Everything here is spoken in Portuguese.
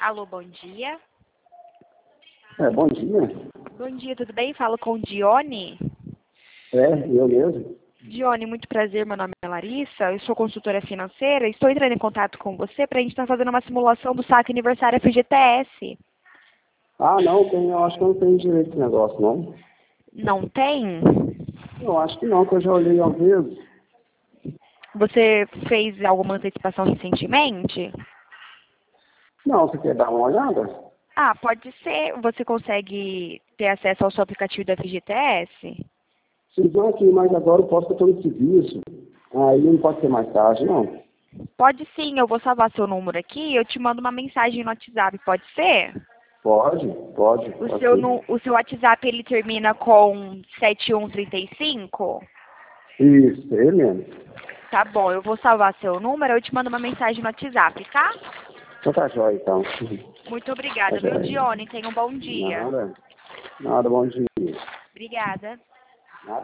Alô, bom dia. Bom dia. Bom dia, tudo bem? Falo com Dione. Eu mesmo. Dione, muito prazer, meu nome é Larissa, eu sou consultora financeira, estou entrando em contato com você para a gente estar fazendo uma simulação do saque aniversário FGTS. Não, eu acho que eu não tenho direito desse negócio, não. Não tem? Eu acho que não, que eu já olhei uma vez. Você fez alguma antecipação recentemente? Não, você quer dar uma olhada? Pode ser. Você consegue ter acesso ao seu aplicativo da FGTS? Sim, não aqui, mas agora eu posso ter todo o serviço. Aí não pode ser mais tarde, não. Pode sim, eu vou salvar seu número aqui e eu te mando uma mensagem no WhatsApp, pode ser? Pode. O seu WhatsApp, ele termina com 7135? Isso, ele mesmo. Tá bom, eu vou salvar seu número, eu te mando uma mensagem no WhatsApp, tá? Então tá jóia, então. Muito Tá obrigada, viu, jóia. Dione? Tenha um bom dia. Nada, bom dia. Obrigada.